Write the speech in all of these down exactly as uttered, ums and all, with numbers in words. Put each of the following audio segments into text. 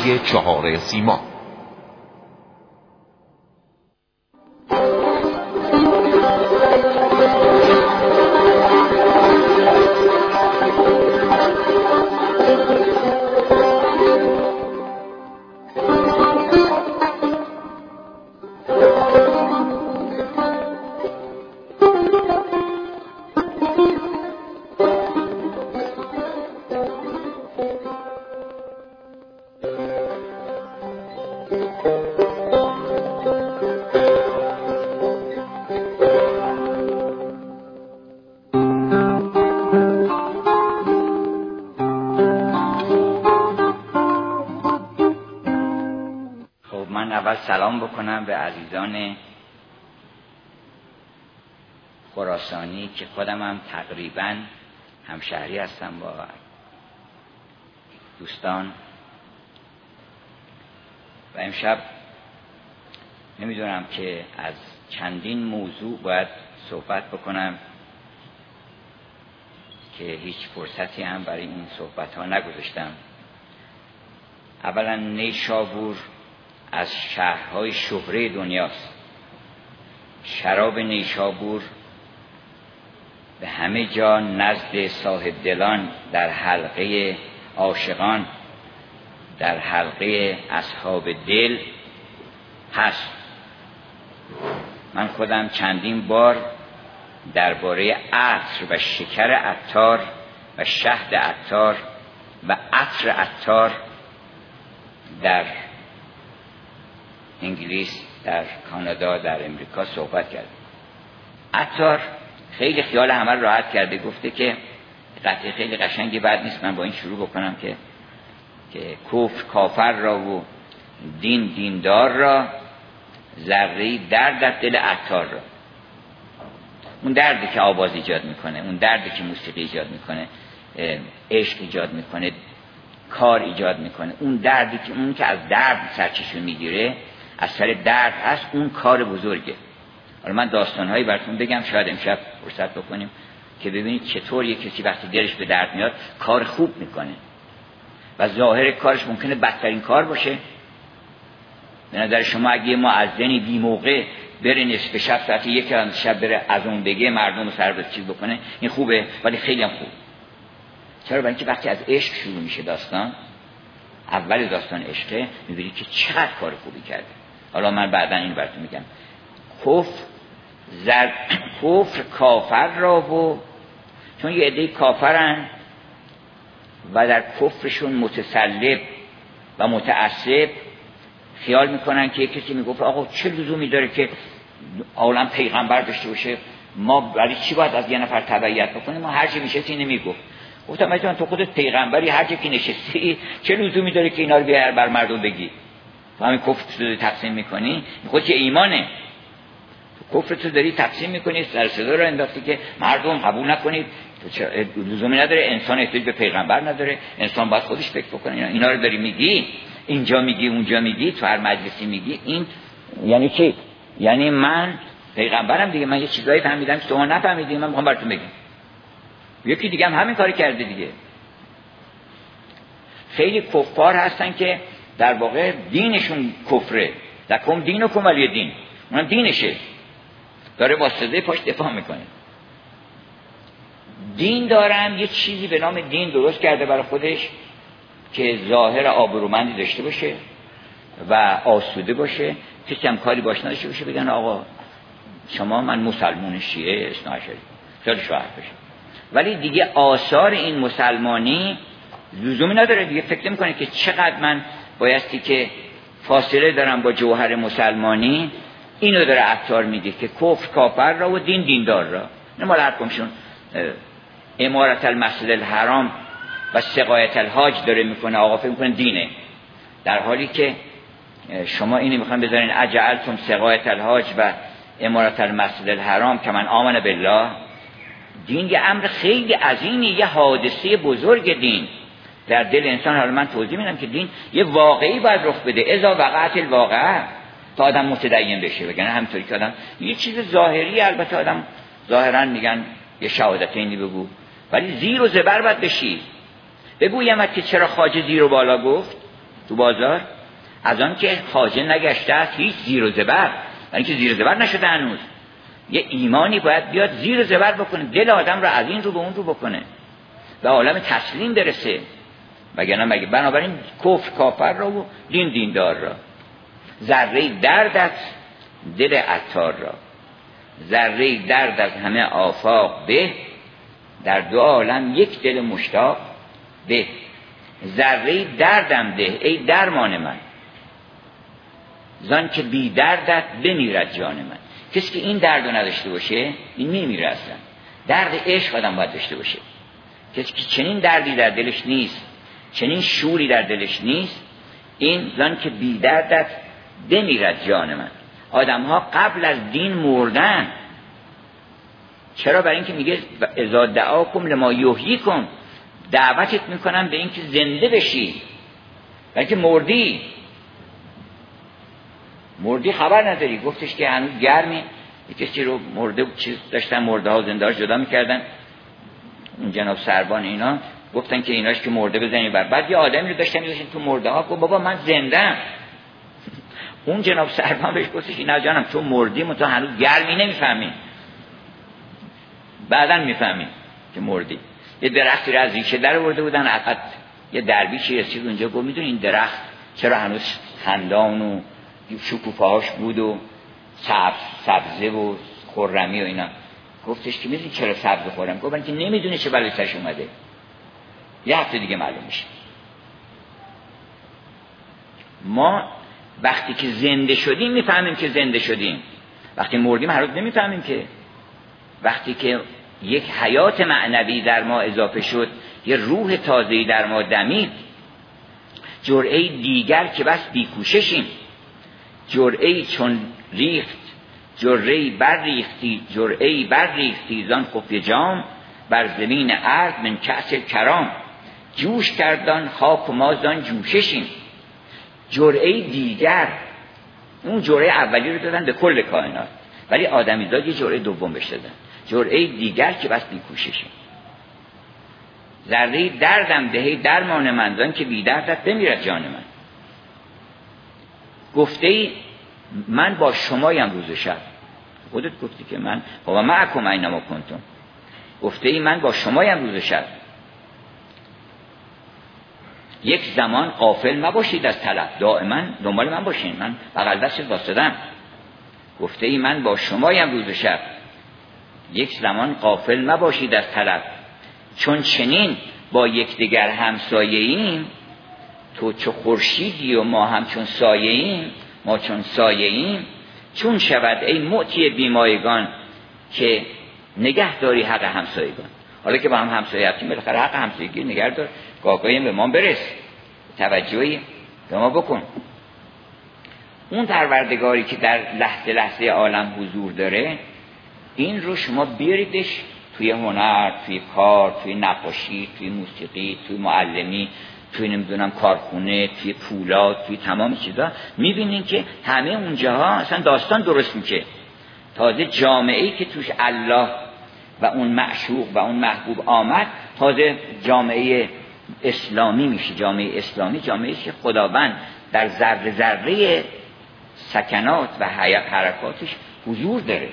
چهار سیما. سلام بکنم به عزیزان خراسانی که خودم هم تقریبا همشهری هستم با دوستان و امشب نمیدونم که از چندین موضوع باید صحبت بکنم که هیچ فرصتی هم برای این صحبت ها نگذاشتم. اولا نیشابور از شهرهای شهره دنیاست. شراب نیشابور به همه جا نزد صاحب دلان، در حلقه عاشقان، در حلقه اصحاب دل هست. من خودم چندین بار درباره عطر و شکر عطار و شهد عطار و عطر عطار در انگلیس، در کانادا، در امریکا صحبت کرد. عطار خیلی خیال همه رو راحت کرده، گفته که قطعه خیلی قشنگی بعد نیست من با این شروع بکنم که که کفر کافر را و دین دیندار را، ذره‌ای درد در دل عطار را. اون دردی که آواز ایجاد میکنه، اون دردی که موسیقی ایجاد میکنه، عشق ایجاد میکنه، کار ایجاد میکنه، اون دردی که اون که از درد سرچشمه میگیره، از سر درد هست، اون کار بزرگه. حالا من داستانهایی براتون بگم، شاید امشب فرصت بکنیم که ببینید چطور یک کسی وقتی دلش به درد میاد کار خوب میکنه و ظاهر کارش ممکنه بدترین کار باشه. به نظر شما اگه یه مؤذنی بی موقع بره نصف شب ساعت یک شب بره از اون بگه مردم سر به چیز بکنه، این خوبه، ولی خیلی هم خوب. چرا؟ برای اینکه وقتی از عشق شروع میشه داستان، اول داستان عشقه، میبینید که چقدر کار خوبی کرده. حالا من بعدا این براتون میگم. کفر زر کفر کافر را، و چون یه عده کافرن و در کفرشون متسلب و متعصب، خیال میکنن که کسی میگفت آقا چه لزومی داره که عالم پیغمبر داشته باشه، ما برای چی باید از یه نفر تبعیت بکنیم؟ ما هر چی میشه سی نمیگفت. گفتم مثلا تو خودت پیغمبری، هر جا که نشستی چه لزومی داره که اینا رو بیار بر مردم بگی؟ تو همین کفر رو تقسیم میکنی، خودت که ایمانه، تو کفر تو داری تقسیم میکنی، سر صدا رو انداختی که مردم قبول نکنید. لزومی نداره، انسان احتیاج به پیغمبر نداره، انسان باید خودش فکر بکنه. اینا رو داری میگی، اینجا میگی اونجا میگی، تو هر مجلسی میگی. این یعنی چی؟ یعنی من پیغمبرم دیگه، من یه چیزایی فهمیدم که شما نفهمیدید، من میخوام براتون بگم. یکی دیگه هم همین کاری کرده دیگه. خیلی کفار هستن که در واقع دینشون کفره، لکم دینکم ولی دین، اونم دینشه، داره واسطه پاش دفاع میکنه. دین دارم یه چیزی به نام دین درست کرده برای خودش که ظاهر آبرومندی داشته باشه و آسوده باشه، کسی هم کاری باش نداشته باشه، بگن آقا شما من مسلمان شیعه اثنا عشری خیلی شاعر بشه. ولی دیگه آثار این مسلمانی لزومی نداره دیگه. فکر میکنه که چقدر من بایستی که فاصله دارم با جوهر مسلمانی. اینو داره عطار میگه که کفر کافر را و دین دیندار را. نمال هر کمشون امارت المسجد الحرام و سقایت الحاج داره میکنه، آقا فکر میکنه دینه، در حالی که شما اینو میخوان بذارین اجعلتم سقایت الحاج و امارت المسجد الحرام که من آمن بالله. دین یه امر خیلی عظیمی، یه حادثه بزرگ دین در دل انسان. حالا من توضیح میدم که دین یه واقعی باید رخ بده، اذا وقعت الواقعه، تا آدم متدین بشه. بگن همینطوری که آدم یه چیز ظاهری، البته آدم ظاهرا میگن یه شهادتینی بگو، ولی زیر و زبر باید بشی. بگویم که چرا خواجه زیر و بالا گفت؟ تو بازار، از آن که خواجه نگشته است هیچ زیر و زبر، برای اینکه زیر و زبر نشده هنوز. یه ایمانی باید بیاد زیر و زبر بکنه، دل آدم رو از این رو به اون رو بکنه، به عالم تسلیم برسه. وگرنه مگه بنابراین کفر کافر را و دین دیندار را، ذره دردت دل عطار را، ذره درد از همه آفاق به، در دو عالم یک دل مشتاق به. ذره دردم ده ای درمان من، زان که بی دردت بمیرد جان من. کسی که این درد رو نداشته باشه این میمیره اصلا. درد عشق آدم باید داشته باشه. کسی که چنین دردی در دلش نیست، چنین شوری در دلش نیست، این زان که بی دردت بمیرد جان من. آدم ها قبل از دین مردن. چرا؟ برای اینکه میگه اذا دعاکم لما یحییکم، دعوتت میکنم به اینکه زنده بشی، برای اینکه مردی مردی خبر نداری. گفتش که هنوز گرمی، یک کسی رو مرده چیز داشتن، مرده ها زنده ها جدا میکردن، اون جناب سربان اینا گفتن که ایناش که مرده بزنید بر. بعد یه آدمی رو داشتن میذاشتن تو مرده ها، گفت بابا من زنده‌ام. اون جناب سربان بهش گفتش نه جانم تو مردی، تو هنوز گرمی نمیفهمی، بعداً میفهمی که مردی. یه درختی رو از ریشه در آورده بودن، عقد یه درویشی رسید اونجا، گفت میدونی این درخت چرا هنوز خندان و شکوفه‌هاش بود و سبز سبزه و خرمی و اینا؟ گفتش که میدونی چرا سبز و خرم؟ گفتن که نمیدونی چه بلایی سرش اومده، یه هفته دیگه معلوم میشه. ما وقتی که زنده شدیم میفهمیم که زنده شدیم، وقتی مردیم هنوز نمیفهمیم که. وقتی که یک حیات معنوی در ما اضافه شد، یه روح تازه‌ای در ما دمید، جرعه دیگر که بس بیکوششیم، جرعه چون ریخت جرعه بر ریختی، جرعه بر ریختی زان خفیه جام، بر زمین ارض من کأس کرام، جوش کردان خاک و ما زان جوششیم. جرعه دیگر، اون جرعه اولی رو دادن به کل کائنات، ولی آدمیزاد یه جرعه دوم بهش دادن، جرعه دیگر که بس بیکوششیم. ذره دردم دهی درمان من، زان که بی دردت بمیرد جان من. گفته ای من با شمایم روز و شب، خودت گفتی که من و معکم اینما کنتم. گفته ای من با شمایم روز و شب، یک زمان غافل مباشید از طلب، دائما دنبال من باشین، من بغل دست واسطم. گفته ای من با شمایم روز و شب، یک زمان غافل مباشید از طلب، چون چنین با یکدیگر همسایه ایم، تو چو خورشیدی و ما هم چون سایه ایم، ما چون سایه ایم. چون شود ای معطی بیمایگان، که نگه داری حق همسایگان. حالا که با هم همسایه هستیم بالاخره حق همسایگی نگه دار، گاهی به ما برس، توجهی به ما بکن. اون پروردگاری که در لحظه لحظه عالم حضور داره، این رو شما بیاریدش توی هنر، توی کار، توی نقاشی، توی موسیقی، توی معلمی، توی نمیدونم کارخونه، توی پولاد، توی تمام چیزا، میبینین که همه اونجاها اصلا داستان درست میشه. تازه جامعه‌ای که توش الله و اون معشوق و اون محبوب آمد، تازه جامعه اسلامی میشه. جامعه اسلامی جامعه‌ای که خداوند در ذره ذره سکنات و حرکاتش حضور داره.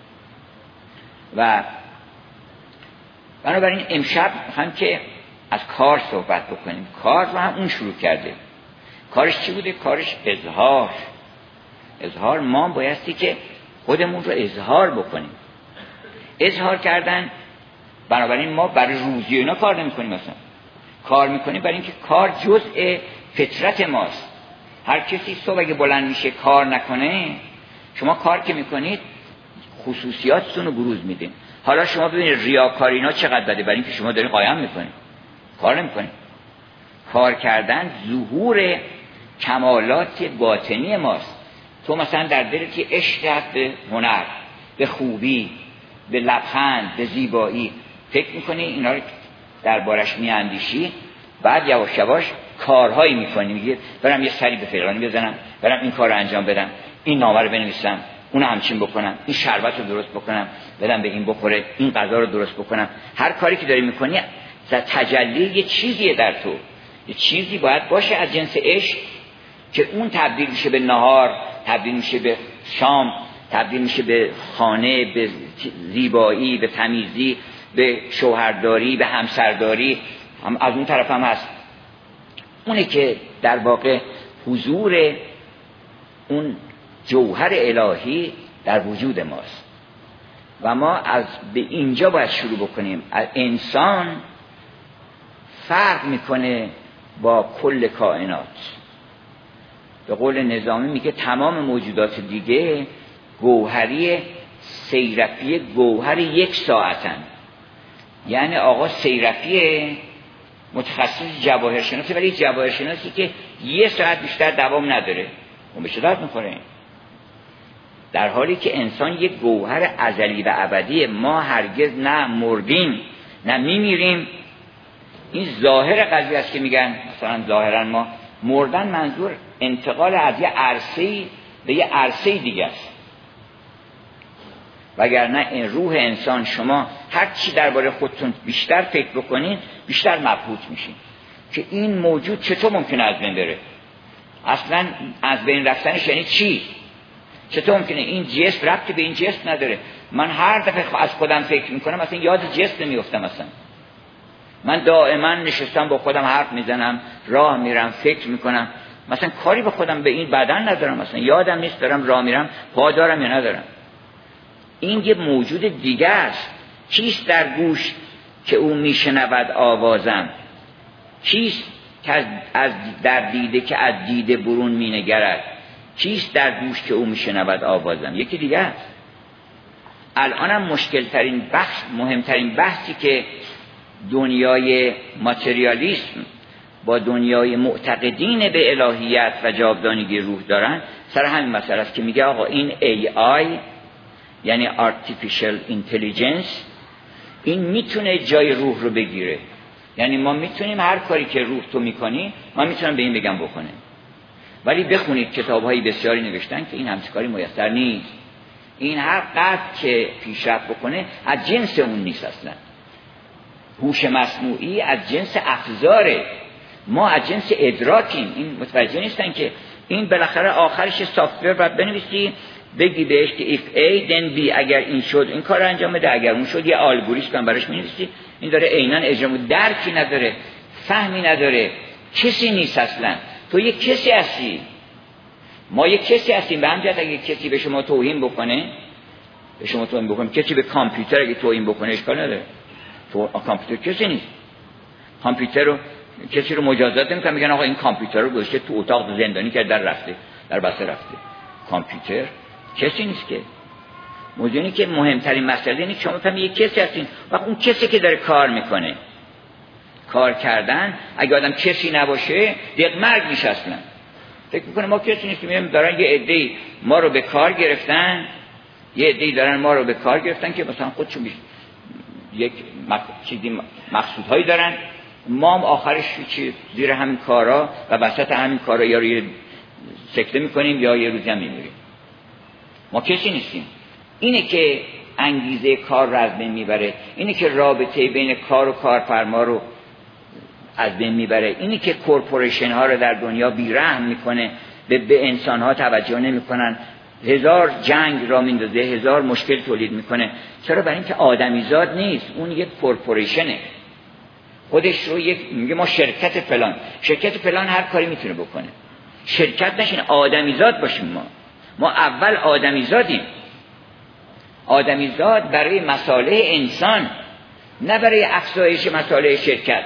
و بنابراین امشب هم که از کار صحبت بکنیم، کار رو هم اون شروع کرده. کارش چی بوده؟ کارش اظهار. اظهار ما بایستی که خودمون رو اظهار بکنیم. اظهار کردن، بنابراین ما برای روزی اینا کار نمی کنیم، مثلا کار میکنیم برای اینکه کار جزء فطرت ماست. هر کسی صبح اگه بلند میشه کار نکنه، شما کار که میکنید خصوصیاتتون رو بروز میدین. حالا شما ببینید ریاکاری اینا چقدر بده، برای اینکه شما دارین قایم میکنید، کار نمیکنید. کار کردن ظهور کمالات باطنی ماست. تو مثلا در دلت که عشق به هنر، به خوبی، به لبخند، به زیبایی، فکر میکنی اینا رو دربارش میاندیشی، بعد یواش یواش کارهایی میکنی، میگی برم یه سری به فلانی بزنم، برم این کار رو انجام بدم، این نامه رو بنویسم، اون همچین بکنم، این شربت رو درست بکنم بدم به این بخوره، این غذا رو درست بکنم. هر کاری که داری میکنی تجلی یه چیزیه در تو، یه چیزی باید باشه از جنس عشق که اون تبدیل میشه به نهار، تبدیل میشه به شام، تبدیل میشه به خانه، به زیبایی، به تمیزی، به شوهرداری، به همسرداری. هم از اون طرف هم هست اونه که در واقع حضور اون جوهر الهی در وجود ماست و ما از به اینجا باید شروع بکنیم. انسان فرق میکنه با کل کائنات. به قول نظامی میگه تمام موجودات دیگه گوهری سیرفی گوهر یک ساعتن. یعنی آقا سیرفی متخصص جواهر شناسی، ولی جواهر شناسی که یه ساعت بیشتر دوام نداره اون به شدت میخوره. در حالی که انسان یک گوهر ازلی و ابدیه. ما هرگز نه مردیم نه میمیریم. این ظاهر قضیه است که میگن مثلا ظاهرا ما مردن منظور انتقال از یه عرصه‌ای به یه عرصه دیگه است. وگرنه این روح انسان شما هر چی درباره خودتون بیشتر فکر بکنین بیشتر مبهوت میشین که این موجود چطور ممکنه از بین بره. اصلا از بین رفتنش یعنی چی؟ چطور ممکنه این جسم ربطی به این جسم نداره؟ من هر دفعه از خودم فکر میکنم اصلا یاد جسم نمیافتم. اصلا من دائما نشستم با خودم حرف میزنم، راه میرم، فکر میکنم، مثلا کاری به خودم به این بدن ندارم، مثلا یادم نیست دارم راه میرم، پا دارم یا ندارم. این یه موجود دیگه است. چیست در گوش که او میشنود آوازم؟ چیست که از در دیده که از دیده برون مینگرد؟ چیست در گوش که او میشنود آوازم؟ یکی دیگه است. الانم مشکل ترین بخش، مهمترین بحثی که دنیای ماتریالیسم با دنیای معتقدین به الهیت و جاودانگی روح دارن سر همین مسئله است که میگه آقا این ای آی یعنی Artificial Intelligence این میتونه جای روح رو بگیره. یعنی ما میتونیم هر کاری که روح تو میکنی ما میتونم به این بگم بکنه. ولی بخونید کتاب‌های بسیاری نوشتن که این همچین کاری میسر نیست. این هر قدر که پیشرفت بکنه از جنس اون نیست. اصلا هوش مصنوعی از جنس افزاره، ما از جنس ادراکیم. این متوجه نیستن که این بالاخره آخرش سافت‌ور باید بنویسی بگی بهش که if A then B، اگر این شد این کار انجام بده، اگر اون شد یه الگوریتم براش می‌نویسی. این داره عیناً اجرا، درکی نداره، فهمی نداره، کسی نیست اصلا. تو یه کسی هستی، ما یه کسی هستیم. به همجهت اگه کسی به شما توهین بکنه، به شما توهین بکنه، کسی به کامپیوتر اگه توهین بکنه اشکال نداره. تو کامپیوتر کسی نیست. کامپیوتر رو کسی رو مجازات نمی‌کنه، میگن آقا این کامپیوتر رو گذاشته تو اتاق زندانی کرد در رفته در بسته رفته. کامپیوتر کسی نیست که. موضوعی که مهمترین مسئله اینه که شما فهمی یک کسی هستین. وقت اون کسی که داره کار میکنه، کار کردن اگه آدم کسی نباشه دیگه مرگ میشه. اصلا فکر میکنه ما کسی نیستیم. میگم دارن یه عده‌ای ما رو به کار گرفتن، یه عده‌ای دارن ما رو به کار گرفتن که مثلا خودشون یک چیزی مقصودهایی دارن. ما هم آخرش چی زیر همین کارا و وسط همین کارا یا روی سکته میکنیم یا یه روزی هم میمیریم. ما کسی نیستیم. اینه که انگیزه کار رو از بین میبره، اینه که رابطه بین کار و کارفرما رو از بین میبره، اینه که کورپوریشن ها رو در دنیا بیرحم میکنه، به, به انسان ها توجه نمیکنن، هزار جنگ را میندازه، هزار مشکل تولید میکنه. چرا؟ برای اینکه آدمیزاد نیست، اون یک کورپوریشنه. خودش رو یک میگه ما شرکت فلان، شرکت فلان هر کاری میتونه بکنه. شرکت نشین، آدمیزاد باشیم. ما ما اول آدمیزادیم. آدمیزاد برای مصالح انسان، نه برای افزایش مصالح شرکت.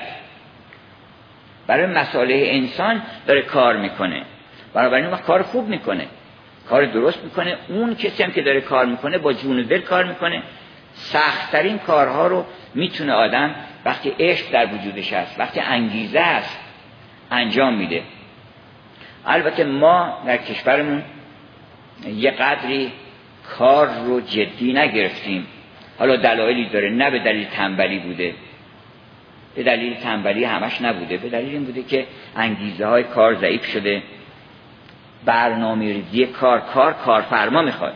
برای مصالح انسان داره کار میکنه. بنابراین وقت کار خوب میکنه، کار درست میکنه. اون کسی هم که داره کار میکنه با جون و دل کار میکنه. سخت‌ترین کارها رو میتونه آدم وقتی عشق در وجودش هست، وقتی انگیزه هست انجام میده. البته ما در کشورمون یه قدری کار رو جدی نگرفتیم. حالا دلایلی داره، نه به دلیل تنبلی بوده، به دلیل تنبلی همش نبوده، به دلیل این بوده که انگیزه های کار ضعیف شده. برنامه ریزی کار کار کارفرما میخواد.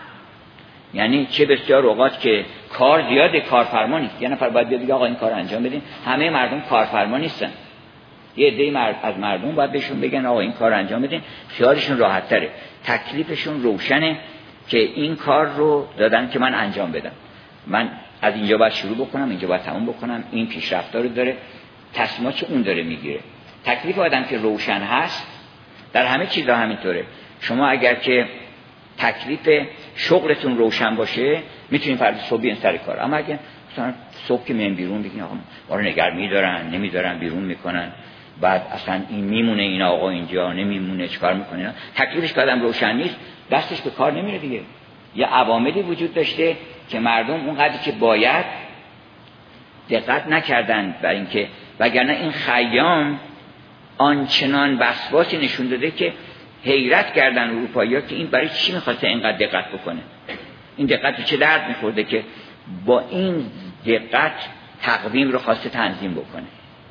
یعنی چه بسیار اوقات که کار زیاده، کارفرما نیست. یه نفر باید بگه آقا این کار انجام بدین. همه مردم کارفرما نیستن. یه عده مرد از مردم باید بهشون بگن آقا این کار انجام بدین، خیالشون راحت تره، تکلیفشون روشنه که این کار رو دادن که من انجام بدم، من از اینجا باید شروع بکنم، اینجا باید تموم بکنم، این پیشرفت‌ها رو داره، تصمیمات چه اون داره میگیره. تکلیف آدم که روشن هست در همه چیزا همینطوره. شما اگر که تکلیف شغلتون روشن باشه میتونین فردا صبح بیان سر کار، اما اگه مثلا صبح که میان بیرون بگین آقا ما رو نگار می‌دارن نمی‌دارن بیرون میکنن، بعد اصلا این میمونه این آقا اینجا نمیمونه چیکار میکنه، تکلیفش کردم روشن نیست، دستش به کار نمیره دیگه. یه عواملی وجود داشته که مردم اونقدر که باید دقت نکردن بر اینکه، وگرنه این خیام آنچنان وسواسی نشون داده که حیرت کردن اروپایی‌ها که این برای چی می‌خواسته اینقدر دقت بکنه، این دقت چه درد می‌خورده که با این دقت تقویم رو خواسته تنظیم بکنه.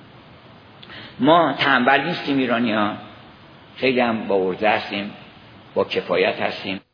ما تنبل نیستیم ایرانی‌ها، خیلی هم با ارزه هستیم، با کفایت هستیم.